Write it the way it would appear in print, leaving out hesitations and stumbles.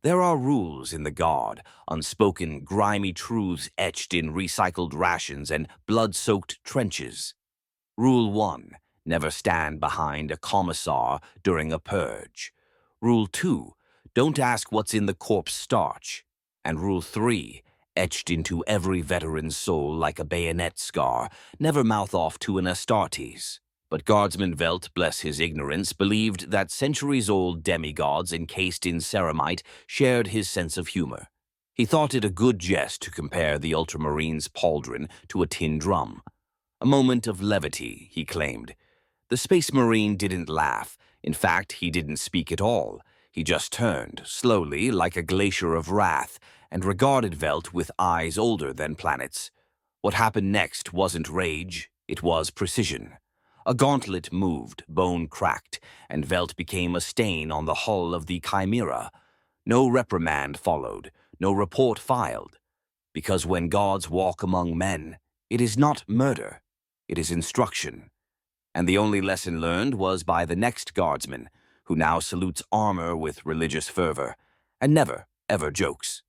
There are rules in the Guard, unspoken, grimy truths etched in recycled rations and blood-soaked trenches. Rule 1. Never stand behind a commissar during a purge. Rule 2. Don't ask what's in the corpse starch. And Rule 3. Etched into every veteran's soul like a bayonet scar, never mouth off to an Astartes. But Guardsman Velt, bless his ignorance, believed that centuries-old demigods encased in ceramite shared his sense of humor. He thought it a good jest to compare the Ultramarine's pauldron to a tin drum. A moment of levity, he claimed. The Space Marine didn't laugh. In fact, he didn't speak at all. He just turned, slowly, like a glacier of wrath, and regarded Velt with eyes older than planets. What happened next wasn't rage, it was precision. A gauntlet moved, bone cracked, and Velt became a stain on the hull of the Chimera. No reprimand followed, no report filed. Because when gods walk among men, it is not murder, it is instruction. And the only lesson learned was by the next guardsman, who now salutes armor with religious fervor, and never, ever jokes.